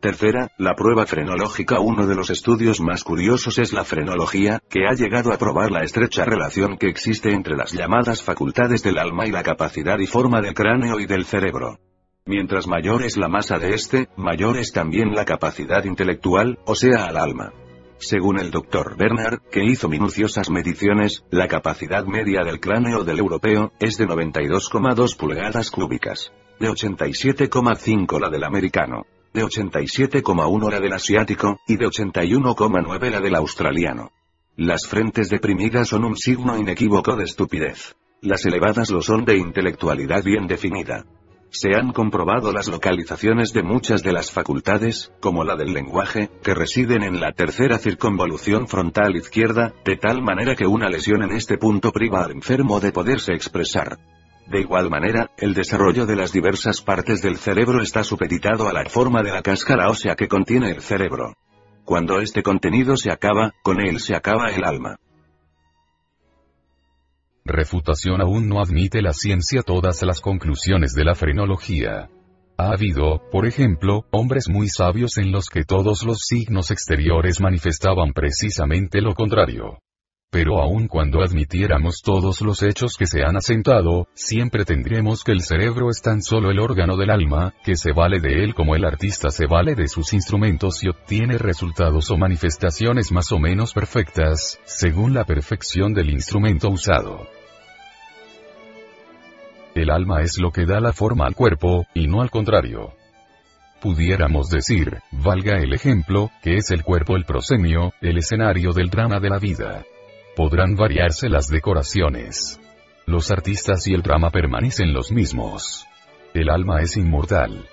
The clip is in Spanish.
Tercera, la prueba frenológica. Uno de los estudios más curiosos es la frenología, que ha llegado a probar la estrecha relación que existe entre las llamadas facultades del alma y la capacidad y forma del cráneo y del cerebro. Mientras mayor es la masa de este, mayor es también la capacidad intelectual, o sea al alma. Según el Dr. Bernard, que hizo minuciosas mediciones, la capacidad media del cráneo del europeo es de 92,2 pulgadas cúbicas. De 87,5 la del americano. De 87,1 la del asiático, y de 81,9 la del australiano. Las frentes deprimidas son un signo inequívoco de estupidez. Las elevadas lo son de intelectualidad bien definida. Se han comprobado las localizaciones de muchas de las facultades, como la del lenguaje, que residen en la tercera circunvolución frontal izquierda, de tal manera que una lesión en este punto priva al enfermo de poderse expresar. De igual manera, el desarrollo de las diversas partes del cerebro está supeditado a la forma de la cáscara ósea que contiene el cerebro. Cuando este contenido se acaba, con él se acaba el alma. Refutación. Aún no admite la ciencia todas las conclusiones de la frenología. Ha habido, por ejemplo, hombres muy sabios en los que todos los signos exteriores manifestaban precisamente lo contrario. Pero aun cuando admitiéramos todos los hechos que se han asentado, siempre tendremos que el cerebro es tan solo el órgano del alma, que se vale de él como el artista se vale de sus instrumentos y obtiene resultados o manifestaciones más o menos perfectas, según la perfección del instrumento usado. El alma es lo que da la forma al cuerpo, y no al contrario. Pudiéramos decir, valga el ejemplo, que es el cuerpo el proscenio, el escenario del drama de la vida. Podrán variarse las decoraciones. Los artistas y el drama permanecen los mismos. El alma es inmortal.